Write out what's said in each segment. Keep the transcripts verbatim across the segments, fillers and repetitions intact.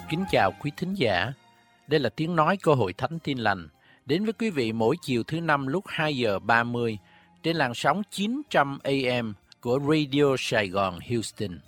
Kính chào quý thính giả. Đây là tiếng nói của Hội Thánh Tin Lành, đến với quý vị mỗi chiều thứ năm lúc hai giờ ba mươi trên làn sóng chín trăm A M của Radio Sài Gòn Houston.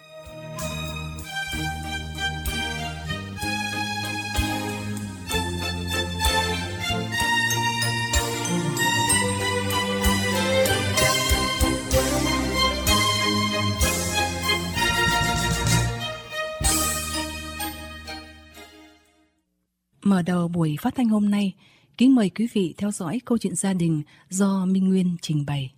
Mở đầu buổi phát thanh hôm nay, kính mời quý vị theo dõi câu chuyện gia đình do Minh Nguyên trình bày.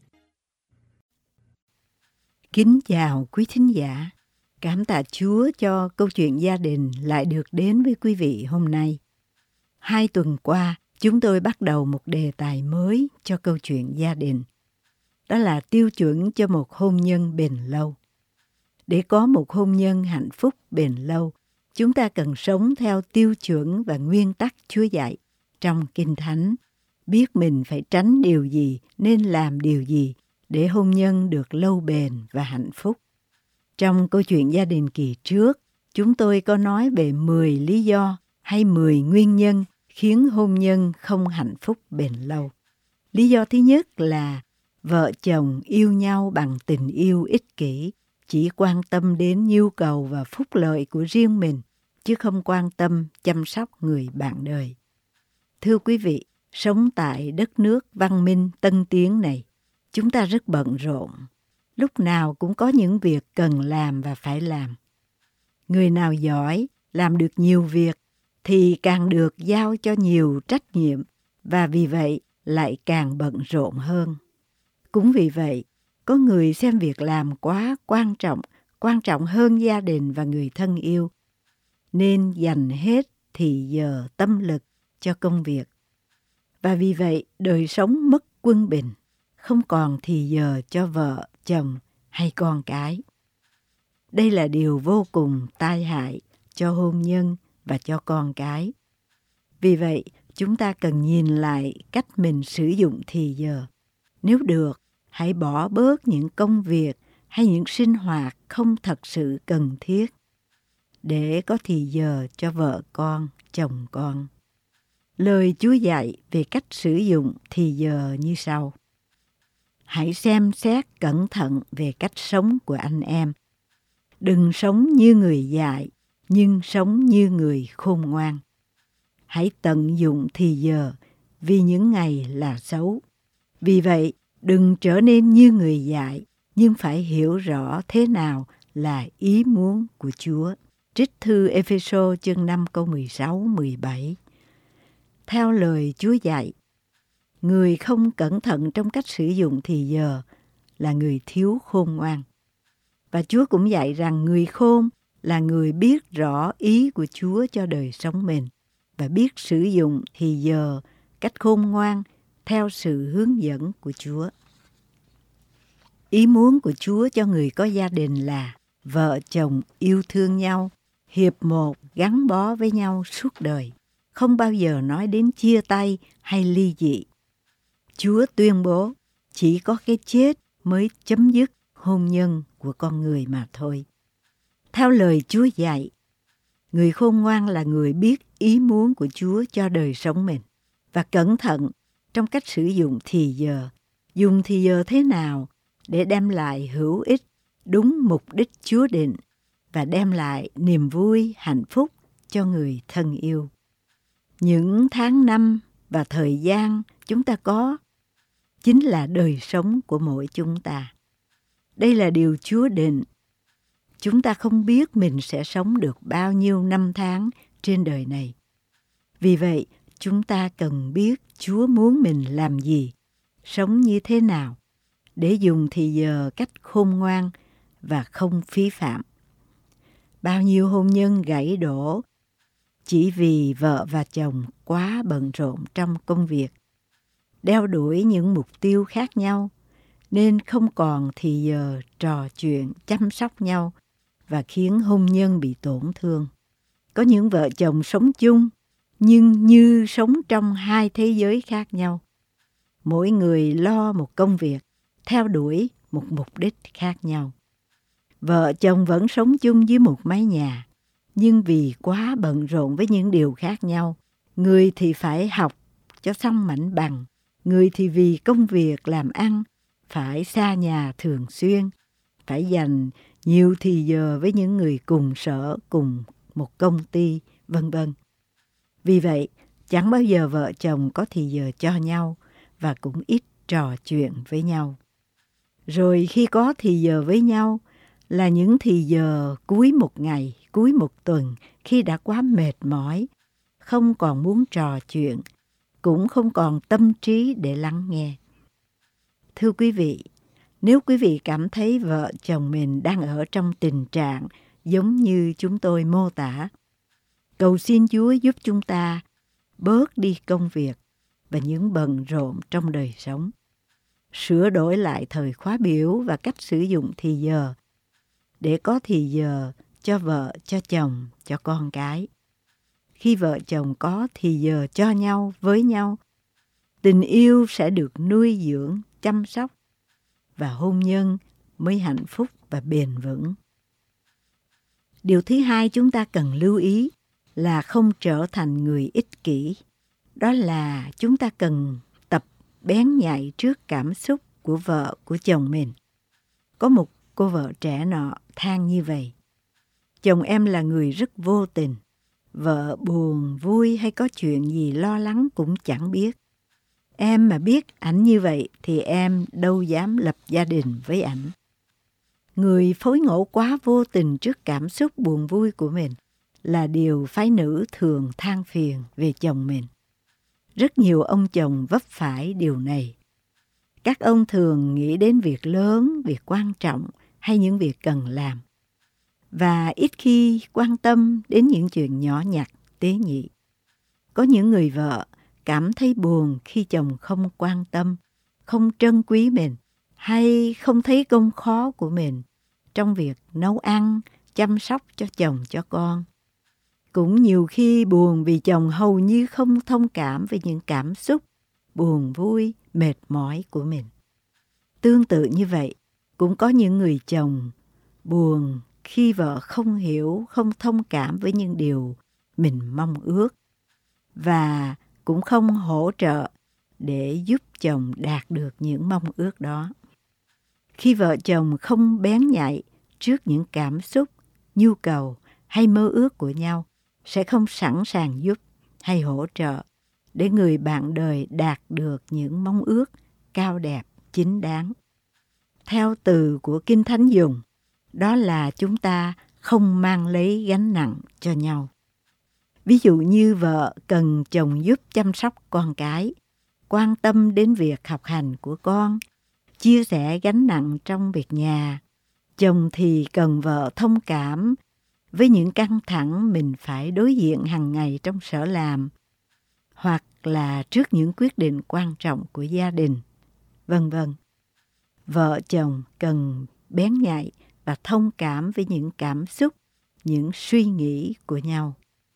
Kính chào quý thính giả, cảm tạ Chúa cho câu chuyện gia đình lại được đến với quý vị hôm nay. Hai tuần qua, chúng tôi bắt đầu một đề tài mới cho câu chuyện gia đình. Đó là tiêu chuẩn cho một hôn nhân bền lâu. Để có một hôn nhân hạnh phúc bền lâu, chúng ta cần sống theo tiêu chuẩn và nguyên tắc Chúa dạy trong Kinh Thánh, biết mình phải tránh điều gì, nên làm điều gì để hôn nhân được lâu bền và hạnh phúc. Trong câu chuyện gia đình kỳ trước, chúng tôi có nói về mười lý do hay mười nguyên nhân khiến hôn nhân không hạnh phúc bền lâu. Lý do thứ nhất là vợ chồng yêu nhau bằng tình yêu ích kỷ, chỉ quan tâm đến nhu cầu và phúc lợi của riêng mình, chứ không quan tâm chăm sóc người bạn đời. Thưa quý vị, sống tại đất nước văn minh tân tiến này, chúng ta rất bận rộn. Lúc nào cũng có những việc cần làm và phải làm. Người nào giỏi, làm được nhiều việc, thì càng được giao cho nhiều trách nhiệm, và vì vậy lại càng bận rộn hơn. Cũng vì vậy, có người xem việc làm quá quan trọng, quan trọng hơn gia đình và người thân yêu, nên dành hết thì giờ tâm lực cho công việc. Và vì vậy, đời sống mất quân bình, không còn thì giờ cho vợ, chồng hay con cái. Đây là điều vô cùng tai hại cho hôn nhân và cho con cái. Vì vậy, chúng ta cần nhìn lại cách mình sử dụng thì giờ. Nếu được, hãy bỏ bớt những công việc hay những sinh hoạt không thật sự cần thiết, để có thì giờ cho vợ con, chồng con. Lời Chúa dạy về cách sử dụng thì giờ như sau. Hãy xem xét cẩn thận về cách sống của anh em. Đừng sống như người dại, nhưng sống như người khôn ngoan. Hãy tận dụng thì giờ, vì những ngày là xấu. Vì vậy, đừng trở nên như người dại, nhưng phải hiểu rõ thế nào là ý muốn của Chúa. Trích thư Ê-phê-sô chương năm câu mười sáu mười bảy. Theo lời Chúa dạy, người không cẩn thận trong cách sử dụng thì giờ là người thiếu khôn ngoan. Và Chúa cũng dạy rằng người khôn là người biết rõ ý của Chúa cho đời sống mình và biết sử dụng thì giờ cách khôn ngoan theo sự hướng dẫn của Chúa. Ý muốn của Chúa cho người có gia đình là vợ chồng yêu thương nhau, hiệp một gắn bó với nhau suốt đời, không bao giờ nói đến chia tay hay ly dị. Chúa tuyên bố chỉ có cái chết mới chấm dứt hôn nhân của con người mà thôi. Theo lời Chúa dạy, người khôn ngoan là người biết ý muốn của Chúa cho đời sống mình và cẩn thận trong cách sử dụng thì giờ. Dùng thì giờ thế nào để đem lại hữu ích, đúng mục đích Chúa định và đem lại niềm vui, hạnh phúc cho người thân yêu. Những tháng năm và thời gian chúng ta có chính là đời sống của mỗi chúng ta. Đây là điều Chúa định. Chúng ta không biết mình sẽ sống được bao nhiêu năm tháng trên đời này. Vì vậy, chúng ta cần biết Chúa muốn mình làm gì, sống như thế nào, để dùng thì giờ cách khôn ngoan và không phí phạm. Bao nhiêu hôn nhân gãy đổ chỉ vì vợ và chồng quá bận rộn trong công việc, đeo đuổi những mục tiêu khác nhau, nên không còn thì giờ trò chuyện, chăm sóc nhau và khiến hôn nhân bị tổn thương. Có những vợ chồng sống chung nhưng như sống trong hai thế giới khác nhau. Mỗi người lo một công việc, theo đuổi một mục đích khác nhau. Vợ chồng vẫn sống chung dưới một mái nhà, Nhưng vì quá bận rộn với những điều khác nhau, người thì phải học cho xong mảnh bằng, người thì vì công việc làm ăn phải xa nhà thường xuyên, phải dành nhiều thì giờ với những người cùng sở, cùng một công ty, vân vân. Vì vậy, chẳng bao giờ vợ chồng có thì giờ cho nhau và cũng ít trò chuyện với nhau. Rồi khi có thì giờ với nhau là những thì giờ cuối một ngày, cuối một tuần, khi đã quá mệt mỏi, không còn muốn trò chuyện, cũng không còn tâm trí để lắng nghe. Thưa quý vị, nếu quý vị cảm thấy vợ chồng mình đang ở trong tình trạng giống như chúng tôi mô tả, cầu xin Chúa giúp chúng ta bớt đi công việc và những bận rộn trong đời sống, sửa đổi lại thời khóa biểu và cách sử dụng thì giờ để có thì giờ cho vợ, cho chồng, cho con cái. Khi vợ chồng có thì giờ cho nhau, với nhau, tình yêu sẽ được nuôi dưỡng, chăm sóc và hôn nhân mới hạnh phúc và bền vững. Điều thứ hai chúng ta cần lưu ý là không trở thành người ích kỷ. Đó là chúng ta cần tập bén nhạy trước cảm xúc của vợ, của chồng mình. Có một cô vợ trẻ nọ than như vậy: chồng em là người rất vô tình. Vợ buồn, vui hay có chuyện gì lo lắng cũng chẳng biết. Em mà biết ảnh như vậy thì em đâu dám lập gia đình với ảnh. Người phối ngẫu quá vô tình trước cảm xúc buồn vui của mình là điều phái nữ thường than phiền về chồng mình. Rất nhiều ông chồng vấp phải điều này. Các ông thường nghĩ đến việc lớn, việc quan trọng hay những việc cần làm, và ít khi quan tâm đến những chuyện nhỏ nhặt, tế nhị. Có những người vợ cảm thấy buồn khi chồng không quan tâm, không trân quý mình, hay không thấy công khó của mình trong việc nấu ăn, chăm sóc cho chồng, cho con. Cũng nhiều khi buồn vì chồng hầu như không thông cảm với những cảm xúc buồn, vui, mệt mỏi của mình. Tương tự như vậy, cũng có những người chồng buồn khi vợ không hiểu, không thông cảm với những điều mình mong ước và cũng không hỗ trợ để giúp chồng đạt được những mong ước đó. Khi vợ chồng không bén nhạy trước những cảm xúc, nhu cầu hay mơ ước của nhau, sẽ không sẵn sàng giúp hay hỗ trợ để người bạn đời đạt được những mong ước cao đẹp, chính đáng. Theo từ của Kinh Thánh dùng, đó là chúng ta không mang lấy gánh nặng cho nhau. Ví dụ như vợ cần chồng giúp chăm sóc con cái, quan tâm đến việc học hành của con, chia sẻ gánh nặng trong việc nhà. Chồng thì cần vợ thông cảm với những căng thẳng mình phải đối diện hàng ngày trong sở làm, hoặc là trước những quyết định quan trọng của gia đình, vân vân. Vợ chồng cần bén nhạy và thông cảm với những cảm xúc, những suy nghĩ của nhau.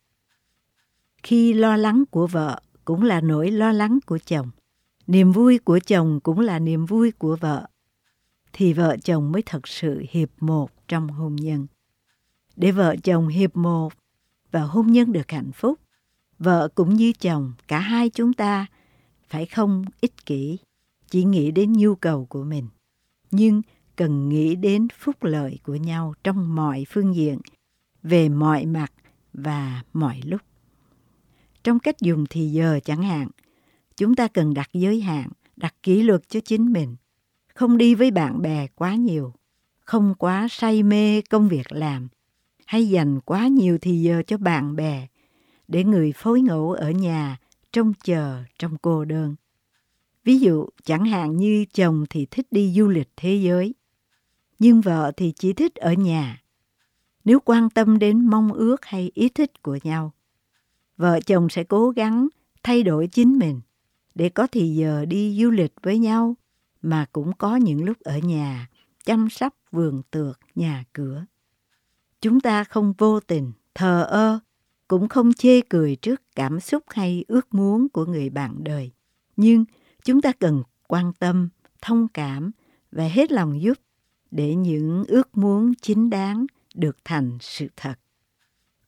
Khi lo lắng của vợ cũng là nỗi lo lắng của chồng, niềm vui của chồng cũng là niềm vui của vợ, thì vợ chồng mới thật sự hiệp một trong hôn nhân. Để vợ chồng hiệp một và hôn nhân được hạnh phúc, vợ cũng như chồng, cả hai chúng ta phải không ích kỷ, chỉ nghĩ đến nhu cầu của mình, nhưng cần nghĩ đến phúc lợi của nhau trong mọi phương diện, về mọi mặt và mọi lúc. Trong cách dùng thì giờ chẳng hạn, chúng ta cần đặt giới hạn, đặt kỷ luật cho chính mình, không đi với bạn bè quá nhiều, không quá say mê công việc làm, hay dành quá nhiều thì giờ cho bạn bè, để người phối ngẫu ở nhà trông chờ trong cô đơn. Ví dụ, chẳng hạn như chồng thì thích đi du lịch thế giới, nhưng vợ thì chỉ thích ở nhà. Nếu quan tâm đến mong ước hay ý thích của nhau, vợ chồng sẽ cố gắng thay đổi chính mình để có thì giờ đi du lịch với nhau, mà cũng có những lúc ở nhà chăm sóc vườn tược, nhà cửa. Chúng ta không vô tình, thờ ơ, cũng không chê cười trước cảm xúc hay ước muốn của người bạn đời. Nhưng chúng ta cần quan tâm, thông cảm và hết lòng giúp để những ước muốn chính đáng được thành sự thật.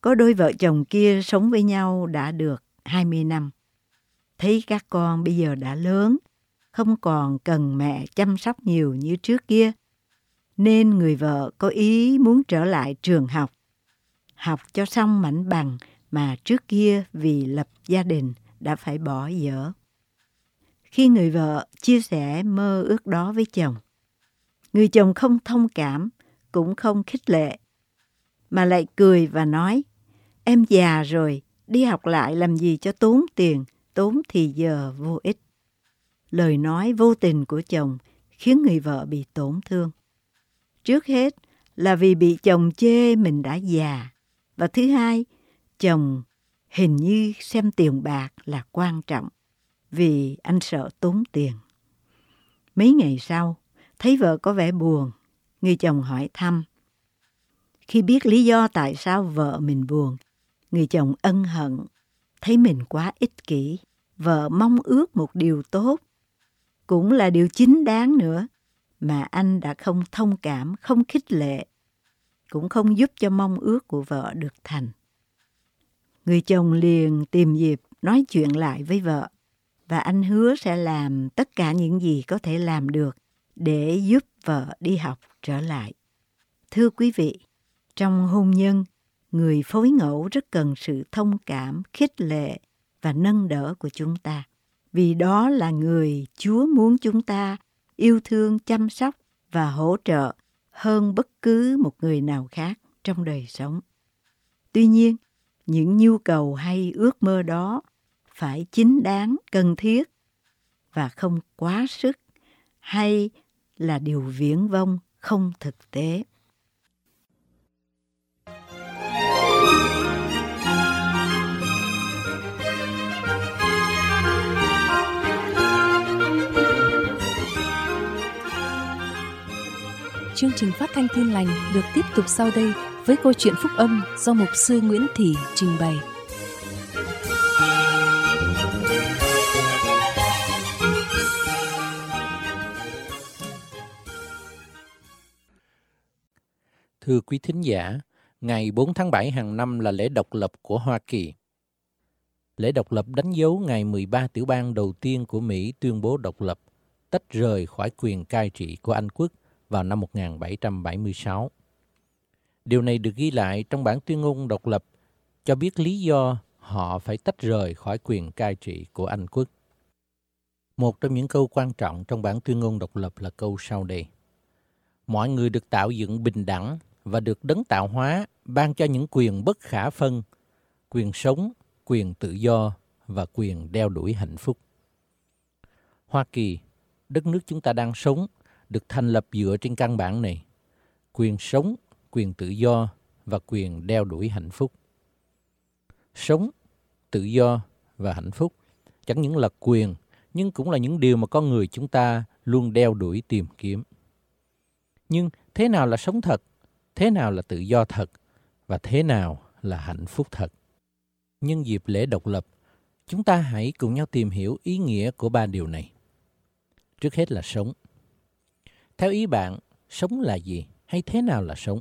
Có đôi vợ chồng kia sống với nhau đã được hai mươi năm. Thấy các con bây giờ đã lớn, không còn cần mẹ chăm sóc nhiều như trước kia, nên người vợ có ý muốn trở lại trường học, học cho xong mảnh bằng mà trước kia vì lập gia đình đã phải bỏ dở. Khi người vợ chia sẻ mơ ước đó với chồng, người chồng không thông cảm, cũng không khích lệ, mà lại cười và nói, em già rồi, đi học lại làm gì cho tốn tiền, tốn thì giờ vô ích. Lời nói vô tình của chồng khiến người vợ bị tổn thương. Trước hết là vì bị chồng chê mình đã già, và thứ hai, chồng hình như xem tiền bạc là quan trọng, vì anh sợ tốn tiền. Mấy ngày sau, thấy vợ có vẻ buồn, người chồng hỏi thăm. Khi biết lý do tại sao vợ mình buồn, người chồng ân hận, thấy mình quá ích kỷ. Vợ mong ước một điều tốt, cũng là điều chính đáng nữa, mà anh đã không thông cảm, không khích lệ, cũng không giúp cho mong ước của vợ được thành. Người chồng liền tìm dịp nói chuyện lại với vợ, và anh hứa sẽ làm tất cả những gì có thể làm được để giúp vợ đi học trở lại. Thưa quý vị, trong hôn nhân, người phối ngẫu rất cần sự thông cảm, khích lệ và nâng đỡ của chúng ta. Vì đó là người Chúa muốn chúng ta yêu thương, chăm sóc và hỗ trợ hơn bất cứ một người nào khác trong đời sống. Tuy nhiên, những nhu cầu hay ước mơ đó phải chính đáng, cần thiết và không quá sức hay là điều viển vông, không thực tế. Chương trình phát thanh Tin Lành được tiếp tục sau đây với câu chuyện phúc âm do mục sư Nguyễn Thị trình bày. Thưa quý thính giả, ngày bốn tháng bảy hàng năm là lễ độc lập của Hoa Kỳ. Lễ độc lập đánh dấu ngày mười ba tiểu bang đầu tiên của Mỹ tuyên bố độc lập, tách rời khỏi quyền cai trị của Anh quốc vào năm một nghìn bảy trăm bảy mươi sáu. Điều này được ghi lại trong bản tuyên ngôn độc lập, cho biết lý do họ phải tách rời khỏi quyền cai trị của Anh quốc. Một trong những câu quan trọng trong bản tuyên ngôn độc lập là câu sau đây. Mọi người được tạo dựng bình đẳng và được đấng tạo hóa ban cho những quyền bất khả phân, quyền sống, quyền tự do và quyền đeo đuổi hạnh phúc. Hoa Kỳ, đất nước chúng ta đang sống, được thành lập dựa trên căn bản này: quyền sống, quyền tự do và quyền đeo đuổi hạnh phúc. Sống, tự do và hạnh phúc chẳng những là quyền, nhưng cũng là những điều mà con người chúng ta luôn đeo đuổi tìm kiếm. Nhưng thế nào là sống thật? Thế nào là tự do thật? Và thế nào là hạnh phúc thật? Nhân dịp lễ độc lập, chúng ta hãy cùng nhau tìm hiểu ý nghĩa của ba điều này. Trước hết là sống. Theo ý bạn, sống là gì? Hay thế nào là sống?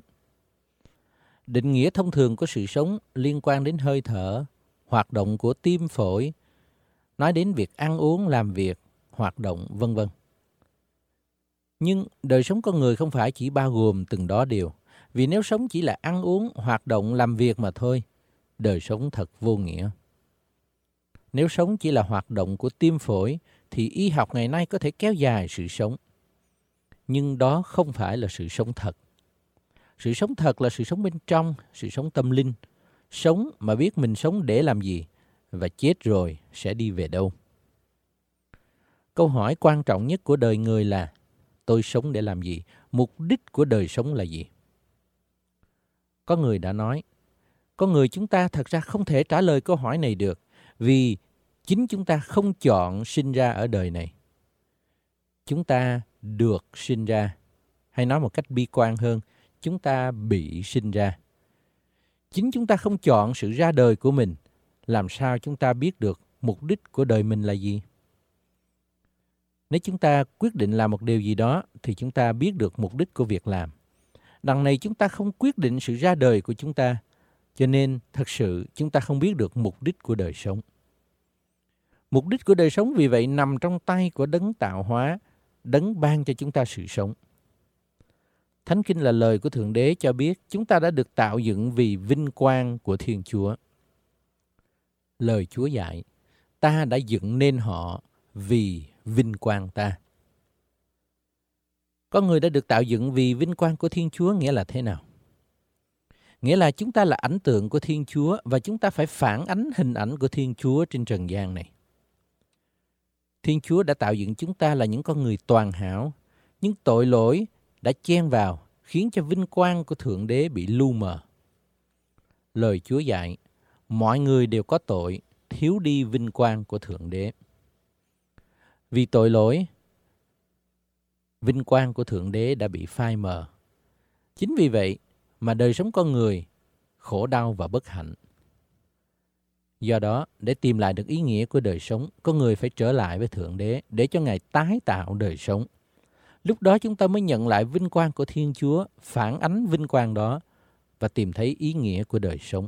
Định nghĩa thông thường của sự sống liên quan đến hơi thở, hoạt động của tim phổi, nói đến việc ăn uống, làm việc, hoạt động, vân vân. Nhưng đời sống con người không phải chỉ bao gồm từng đó điều. Vì nếu sống chỉ là ăn uống, hoạt động, làm việc mà thôi, đời sống thật vô nghĩa. Nếu sống chỉ là hoạt động của tim phổi, thì y học ngày nay có thể kéo dài sự sống. Nhưng đó không phải là sự sống thật. Sự sống thật là sự sống bên trong, sự sống tâm linh. Sống mà biết mình sống để làm gì, và chết rồi sẽ đi về đâu. Câu hỏi quan trọng nhất của đời người là: tôi sống để làm gì? Mục đích của đời sống là gì? Có người đã nói, con người chúng ta thật ra không thể trả lời câu hỏi này được, vì chính chúng ta không chọn sinh ra ở đời này. Chúng ta được sinh ra, hay nói một cách bi quan hơn, chúng ta bị sinh ra. Chính chúng ta không chọn sự ra đời của mình, làm sao chúng ta biết được mục đích của đời mình là gì? Nếu chúng ta quyết định làm một điều gì đó, thì chúng ta biết được mục đích của việc làm. Đằng này chúng ta không quyết định sự ra đời của chúng ta, Cho nên thật sự chúng ta không biết được mục đích của đời sống. Mục đích của đời sống vì vậy nằm trong tay của đấng tạo hóa, đấng ban cho chúng ta sự sống. Thánh Kinh là lời của Thượng Đế cho biết chúng ta đã được tạo dựng vì vinh quang của Thiên Chúa. Lời Chúa dạy, ta đã dựng nên họ vì vinh quang ta. Con người đã được tạo dựng vì vinh quang của Thiên Chúa nghĩa là thế nào? Nghĩa là chúng ta là ảnh tượng của Thiên Chúa và chúng ta phải phản ánh hình ảnh của Thiên Chúa trên trần gian này. Thiên Chúa đã tạo dựng chúng ta là những con người toàn hảo, nhưng tội lỗi đã chen vào khiến cho vinh quang của Thượng Đế bị lu mờ. Lời Chúa dạy, mọi người đều có tội, thiếu đi vinh quang của Thượng Đế. Vì tội lỗi, vinh quang của Thượng Đế đã bị phai mờ. Chính vì vậy mà đời sống con người khổ đau và bất hạnh. Do đó, để tìm lại được ý nghĩa của đời sống, con người phải trở lại với Thượng Đế để cho Ngài tái tạo đời sống. Lúc đó chúng ta mới nhận lại vinh quang của Thiên Chúa, phản ánh vinh quang đó và tìm thấy ý nghĩa của đời sống.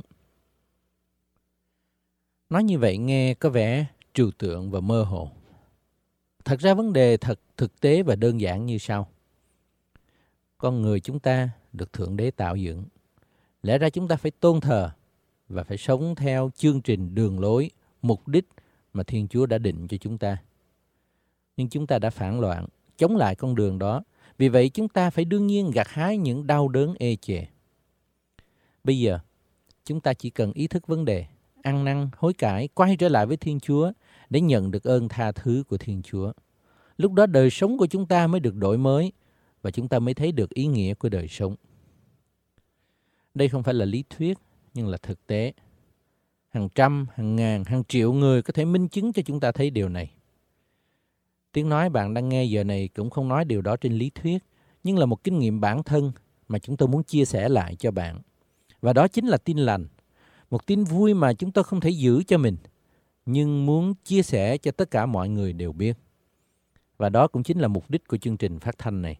Nói như vậy nghe có vẻ trừu tượng và mơ hồ. Thật ra vấn đề thật thực tế và đơn giản như sau. Con người chúng ta được Thượng Đế tạo dựng. Lẽ ra chúng ta phải tôn thờ và phải sống theo chương trình đường lối, mục đích mà Thiên Chúa đã định cho chúng ta. Nhưng chúng ta đã phản loạn, chống lại con đường đó. Vì vậy chúng ta phải đương nhiên gặt hái những đau đớn ê chề. Bây giờ, chúng ta chỉ cần ý thức vấn đề, ăn năn, hối cải, quay trở lại với Thiên Chúa để nhận được ơn tha thứ của Thiên Chúa. Lúc đó đời sống của chúng ta mới được đổi mới và chúng ta mới thấy được ý nghĩa của đời sống. Đây không phải là lý thuyết, nhưng là thực tế. Hàng trăm, hàng ngàn, hàng triệu người có thể minh chứng cho chúng ta thấy điều này. Tiếng nói bạn đang nghe giờ này cũng không nói điều đó trên lý thuyết, nhưng là một kinh nghiệm bản thân mà chúng tôi muốn chia sẻ lại cho bạn. Và đó chính là tin lành. Một tin vui mà chúng tôi không thể giữ cho mình, nhưng muốn chia sẻ cho tất cả mọi người đều biết. Và đó cũng chính là mục đích của chương trình phát thanh này.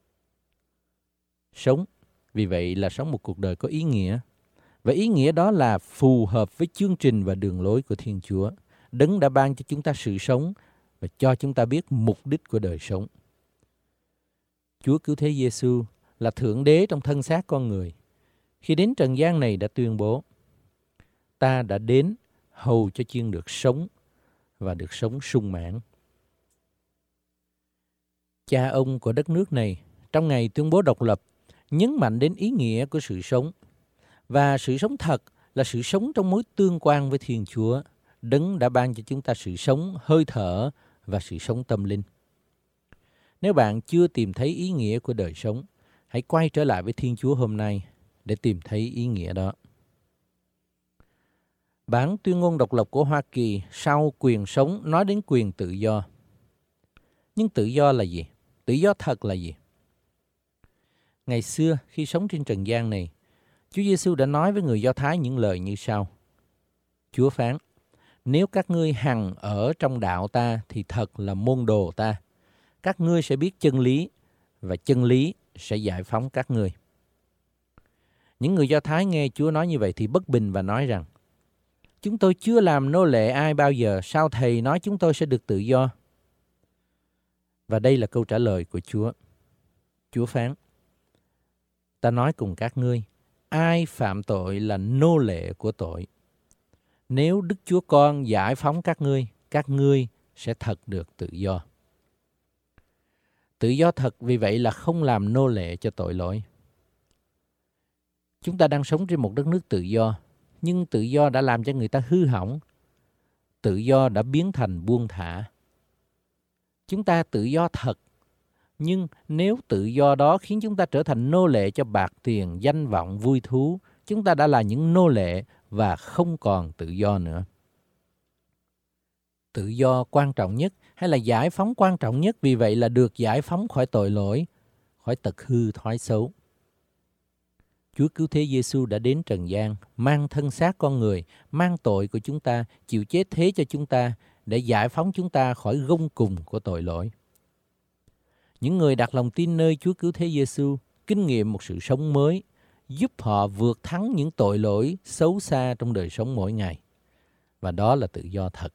Sống, vì vậy là sống một cuộc đời có ý nghĩa. Và ý nghĩa đó là phù hợp với chương trình và đường lối của Thiên Chúa. Đấng đã ban cho chúng ta sự sống và cho chúng ta biết mục đích của đời sống. Chúa Cứu Thế Giêsu là Thượng Đế trong thân xác con người. Khi đến trần gian này đã tuyên bố, ta đã đến hầu cho chiên được sống và được sống sung mãn. Cha ông của đất nước này trong ngày tuyên bố độc lập nhấn mạnh đến ý nghĩa của sự sống. Và sự sống thật là sự sống trong mối tương quan với Thiên Chúa. Đấng đã ban cho chúng ta sự sống, hơi thở và sự sống tâm linh. Nếu bạn chưa tìm thấy ý nghĩa của đời sống, hãy quay trở lại với Thiên Chúa hôm nay để tìm thấy ý nghĩa đó. Bản tuyên ngôn độc lập của Hoa Kỳ sau quyền sống nói đến quyền tự do. Nhưng tự do là gì? Tự do thật là gì? Ngày xưa khi sống trên trần gian này, Chúa Giêsu đã nói với người Do Thái những lời như sau. Chúa phán, nếu các ngươi hằng ở trong đạo ta thì thật là môn đồ ta. Các ngươi sẽ biết chân lý và chân lý sẽ giải phóng các ngươi. Những người Do Thái nghe Chúa nói như vậy thì bất bình và nói rằng, chúng tôi chưa làm nô lệ ai bao giờ, sao Thầy nói chúng tôi sẽ được tự do? Và đây là câu trả lời của Chúa. Chúa phán, ta nói cùng các ngươi, ai phạm tội là nô lệ của tội. Nếu Đức Chúa Con giải phóng các ngươi, các ngươi sẽ thật được tự do. Tự do thật vì vậy là không làm nô lệ cho tội lỗi. Chúng ta đang sống trên một đất nước tự do, nhưng tự do đã làm cho người ta hư hỏng. Tự do đã biến thành buông thả. Chúng ta tự do thật, nhưng nếu tự do đó khiến chúng ta trở thành nô lệ cho bạc tiền, danh vọng, vui thú, chúng ta đã là những nô lệ và không còn tự do nữa. Tự do quan trọng nhất hay là giải phóng quan trọng nhất vì vậy là được giải phóng khỏi tội lỗi, khỏi tật hư thói xấu. Chúa Cứu Thế Giêsu đã đến trần gian, mang thân xác con người, mang tội của chúng ta, chịu chết thế cho chúng ta để giải phóng chúng ta khỏi gông cùm của tội lỗi. Những người đặt lòng tin nơi Chúa Cứu Thế Giêsu kinh nghiệm một sự sống mới giúp họ vượt thắng những tội lỗi xấu xa trong đời sống mỗi ngày. Và đó là tự do thật.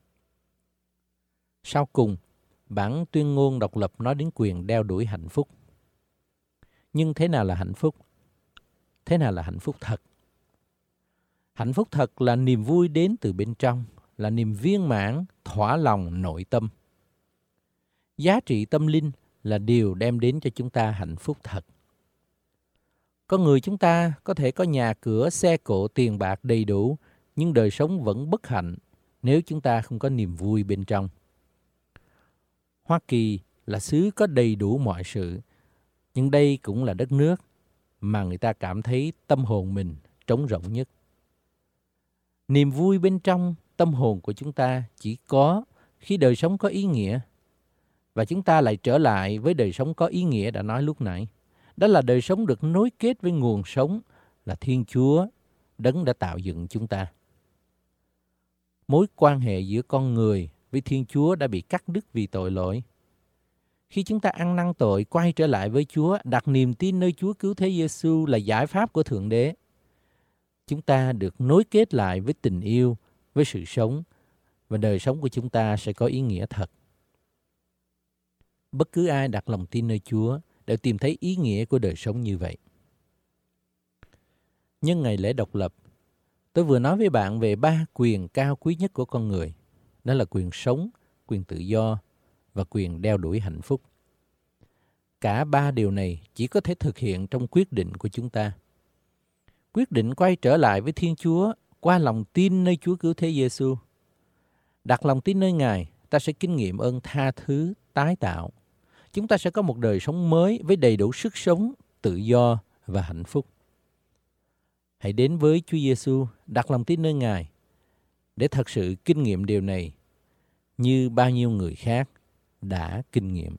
Sau cùng, bản tuyên ngôn độc lập nói đến quyền đeo đuổi hạnh phúc. Nhưng thế nào là hạnh phúc? Thế nào là hạnh phúc thật? Hạnh phúc thật là niềm vui đến từ bên trong, là niềm viên mãn, thỏa lòng nội tâm. Giá trị tâm linh là điều đem đến cho chúng ta hạnh phúc thật. Con người chúng ta có thể có nhà cửa, xe cộ, tiền bạc đầy đủ, nhưng đời sống vẫn bất hạnh nếu chúng ta không có niềm vui bên trong. Hoa Kỳ là xứ có đầy đủ mọi sự, nhưng đây cũng là đất nước mà người ta cảm thấy tâm hồn mình trống rỗng nhất. Niềm vui bên trong tâm hồn của chúng ta chỉ có khi đời sống có ý nghĩa. Và chúng ta lại trở lại với đời sống có ý nghĩa đã nói lúc nãy. Đó là đời sống được nối kết với nguồn sống là Thiên Chúa, Đấng đã tạo dựng chúng ta. Mối quan hệ giữa con người với Thiên Chúa đã bị cắt đứt vì tội lỗi. Khi chúng ta ăn năn tội, quay trở lại với Chúa, đặt niềm tin nơi Chúa Cứu Thế Giêsu là giải pháp của Thượng Đế, chúng ta được nối kết lại với tình yêu, với sự sống, và đời sống của chúng ta sẽ có ý nghĩa thật. Bất cứ ai đặt lòng tin nơi Chúa đều tìm thấy ý nghĩa của đời sống như vậy. Nhân ngày lễ độc lập, tôi vừa nói với bạn về ba quyền cao quý nhất của con người. Đó là quyền sống, quyền tự do và quyền đeo đuổi hạnh phúc. Cả ba điều này chỉ có thể thực hiện trong quyết định của chúng ta. Quyết định quay trở lại với Thiên Chúa qua lòng tin nơi Chúa Cứu Thế Giêsu. Đặt lòng tin nơi Ngài, ta sẽ kinh nghiệm ơn tha thứ, tái tạo. Chúng ta sẽ có một đời sống mới với đầy đủ sức sống, tự do và hạnh phúc. Hãy đến với Chúa Giêsu, đặt lòng tin nơi Ngài để thật sự kinh nghiệm điều này như bao nhiêu người khác đã kinh nghiệm.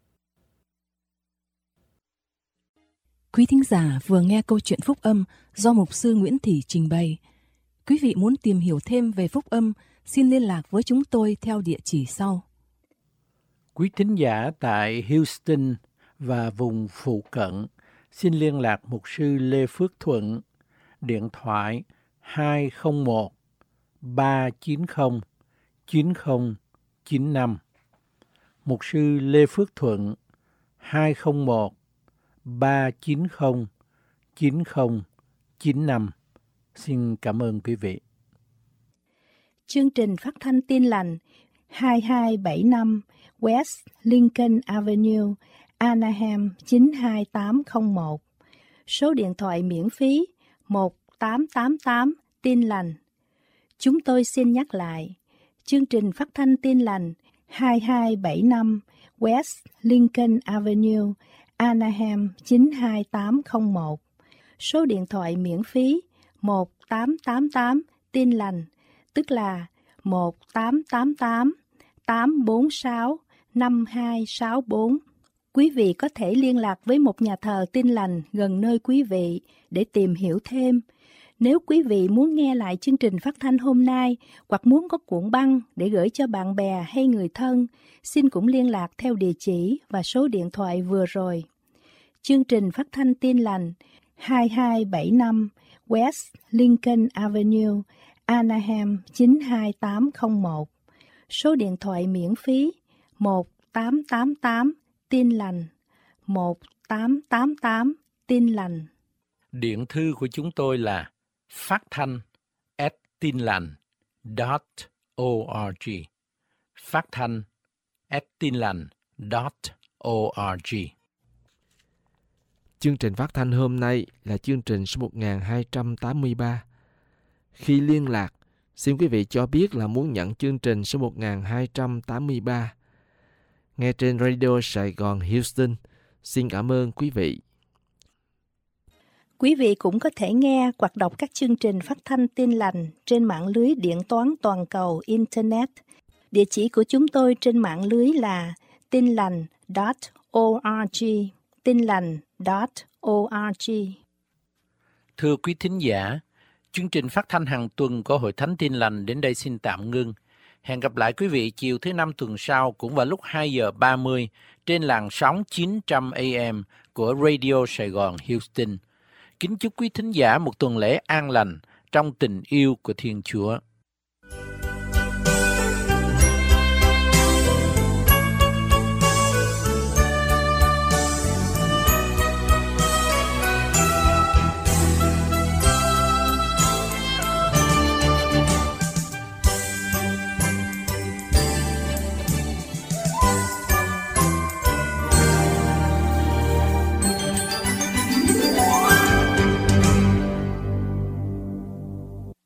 Quý thính giả vừa nghe câu chuyện phúc âm do mục sư Nguyễn Thị trình bày. Quý vị muốn tìm hiểu thêm về phúc âm, xin liên lạc với chúng tôi theo địa chỉ sau. Quý thính giả tại Houston và vùng phụ cận xin liên lạc mục sư Lê Phước Thuận, điện thoại hai không một ba chín không chín không chín năm. Mục sư Lê Phước Thuận hai không một ba chín không chín không chín năm. Xin cảm ơn quý vị. Chương trình phát thanh Tin Lành hai hai bảy năm West Lincoln Avenue, Anaheim chín hai tám không một. Số điện thoại miễn phí một tám tám tám Tin Lành. Chúng tôi xin nhắc lại, chương trình phát thanh Tin Lành hai hai bảy năm West Lincoln Avenue, Anaheim chín hai tám không một. Số điện thoại miễn phí một tám tám tám Tin Lành, tức là một tám tám tám tám bốn sáu năm hai sáu bốn. Quý vị có thể liên lạc với một nhà thờ Tin Lành gần nơi quý vị để tìm hiểu thêm. Nếu quý vị muốn nghe lại chương trình phát thanh hôm nay hoặc muốn có cuộn băng để gửi cho bạn bè hay người thân, xin cũng liên lạc theo địa chỉ và số điện thoại vừa rồi. Chương trình phát thanh Tin Lành hai hai bảy năm West Lincoln Avenue, Anaheim chín hai tám không một. Số điện thoại miễn phí một tám tám tám Tin Lành, một tám tám tám Tin Lành. Điện thư của chúng tôi là phát thanh at tinlành chấm org. Phát thanh at tinlành chấm org. Chương trình phát thanh hôm nay là chương trình số một nghìn hai trăm tám mươi ba. Khi liên lạc, xin quý vị cho biết là muốn nhận chương trình số một nghìn hai trăm tám mươi ba. Nghe trên Radio Sài Gòn Houston. Xin cảm ơn quý vị. Quý vị cũng có thể nghe hoặc đọc các chương trình phát thanh Tin Lành trên mạng lưới điện toán toàn cầu Internet. Địa chỉ của chúng tôi trên mạng lưới là tinlành chấm org, tinlành chấm org. Thưa quý thính giả, chương trình phát thanh hàng tuần của Hội Thánh Tin Lành đến đây xin tạm ngưng. Hẹn gặp lại quý vị chiều thứ năm tuần sau cũng vào lúc hai giờ ba mươi trên làn sóng chín trăm A M của Radio Sài Gòn Houston. Kính chúc quý thính giả một tuần lễ an lành trong tình yêu của Thiên Chúa.